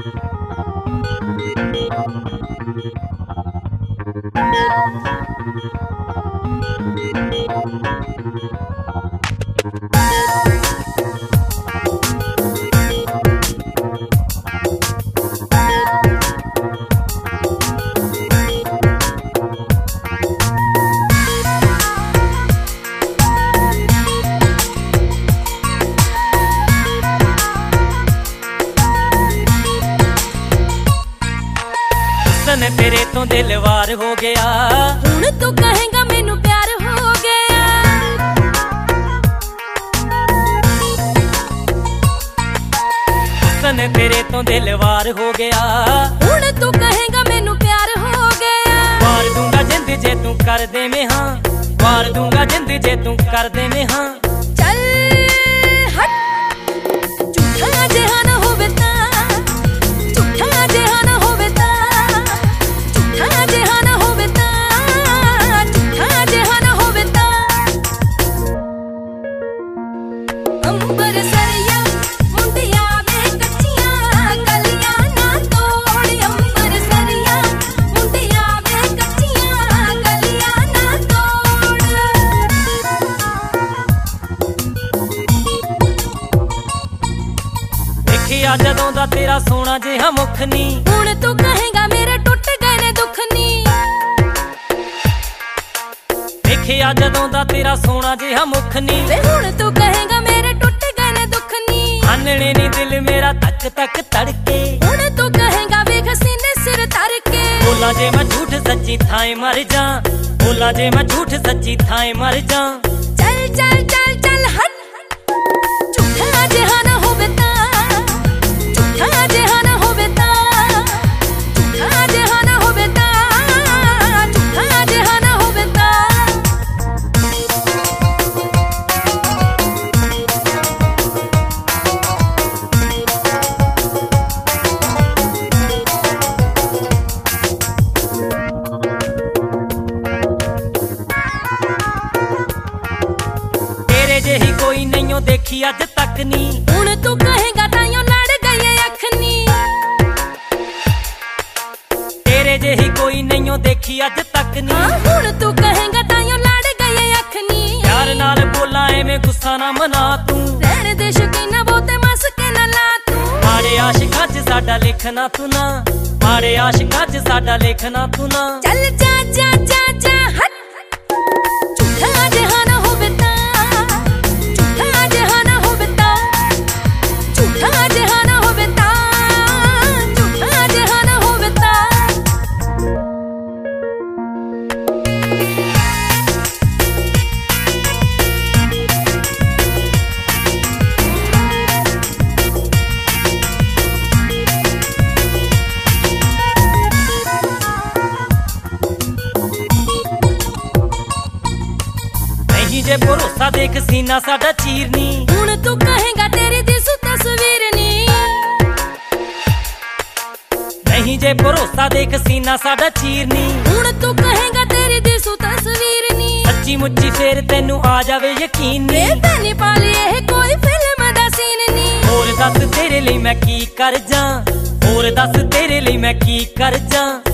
तेरे तो दिल वार हो गया, हुण तू कहेगा मैनू प्यार हो गया। हुस्न तेरे तो दिल वार हो गया, हुण तू कहेगा मैनू प्यार हो गया। वार दूंगा जिंद जे तू कर दे में हाँ, वार दूंगा जिंद जे तू कर दे में हाँ। चल हट झूठा जहां ना होवे तां, झूठा जहां ना होवे तां, झूठा जहां ना होवे तां, झूठा जहां ना होवे तां। अंबर सरिया मुंडिया वे कच्चियां गलियां ना तोड़, अंबर सरिया मुंडिया वे कच्चियां गलियां ना तोड़। देखिया जदों दा तेरा सोना जिहा मुख नी, हुण तू कहेगा मेरे टुट गए ने दुख नी। देखिया जदों दा तेरा सोना जिहा मुख नी, वे हुण तू कहेगा मेरे टुट गए ने दुख नी। आनने नी दिल मेरा तक तक तड़के, हुण तू कहेगा वेख सीने सिर तर के। बोला जे मैं झूठ सच्ची थाए मर जा, बोला जे मैं झूठ सच्ची थाए मर जा। चल चल चल चल हट झूठा जहां ना होवे तां, झूठा जहां ना होवे तां, झूठा जहां ना होवे तां, झूठा जहां ना होवे तां। तेरे जेही कोई नहीं देखी अज तक नी, हुण तू कहेगा ताइयों लड़ गई अख नी। तेरे जेही कोई नहीं देखी अज तक नी, हुण तू कहेगा ताइयों लड़ गई अख नी। प्यार नाल बोला एवें गुस्सा ना मना तू, रहन दे शकीना बहुते मस के ना ला तू। माड़े आशिकां च साडा लिखना तू ना, माड़े आशिकां च साडा लिखना तू ना। चल जा जा जा जा हट झूठा जहां ना होवे तां, झूठा जहां ना होवे तां, झूठा जहां ना होवे तां, झूठा जहां ना होवे तां। जे भरोसा देख सीना साडा चीरनी, हुण तू कहेगा तेरी दिसू तस्वीर नी। नहीं जे भरोसा देख सीना साडा चीरनी, हुण तू कहेगा तेरी दिसू तस्वीर नी। सच्ची मुच्ची फेर तेनू आ जावे यकीन नी, तेनी पाली ये कोई फिल्म दा सीन नी। होर दस तेरे लिए मैं की कर जा, होर दस तेरे लिए मैं की कर जा।